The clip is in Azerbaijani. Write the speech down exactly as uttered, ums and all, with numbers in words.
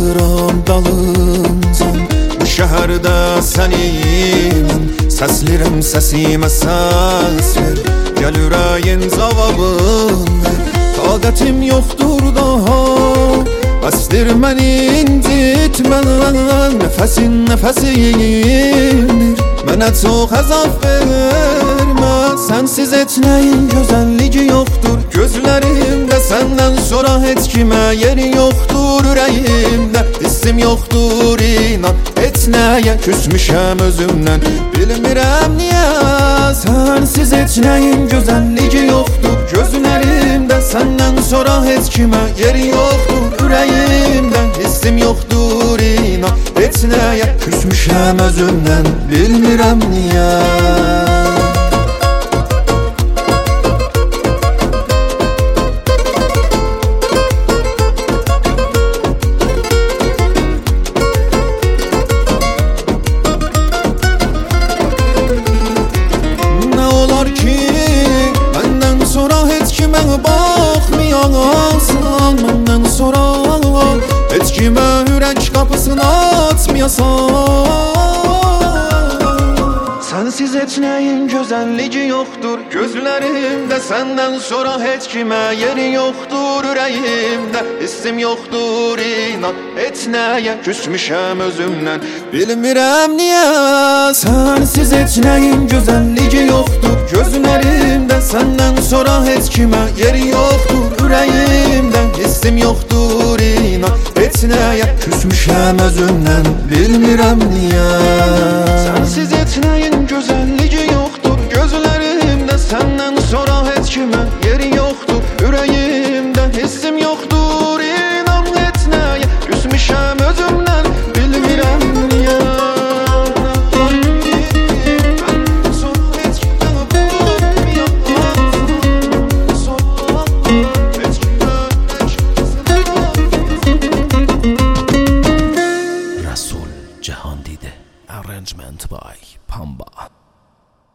qalıram dalıncan. Bu şəhərdə səni mən səslirəm, səsimə səs ver. Gəl ürəyin cavabın ver. Taqətim yoxdur daha, bəsdir məni incitmən. Nəfəsin nəfəsimdir, mənə çox əzab vermə. Sənsiz heç nəyin gözəlliyi yoxdur gözlərimdə. Səndən sonra heç kimə yeri yoxdur ürəyimdə. Hissim yoxdur inan heç nəyə, küsmüşəm özümdən bilmirəm niyə. Sənsiz heç nəyin gözəlliyi yoxdur gözlərimdə. Səndən sonra heç kimə yeri yoxdur ürəyimdə. Hissim yoxdur inan heç nəyə, küsmüşəm özümdən bilmirəm niyə. Baxmayasan məndən sonra, heç kimə ürək qapısını açmayasan. Sənsiz heç nəyin gözəlliyi yoxdur gözlərimdə. Səndən sonra heç kimə yeri yoxdur ürəyimdə. Hissim yoxdur inan heç nəyə, küsmüşəm özümdən bilmirəm niyə. Sənsiz heç nəyin gözəlliyi yoxdur gözlərimdə. Səndən sonra heç kimə yeri yoxdur ürəyimdə. Hissim yoxdur inan heç nəyə, küsmüşəm özümdən bilmirəm niyə.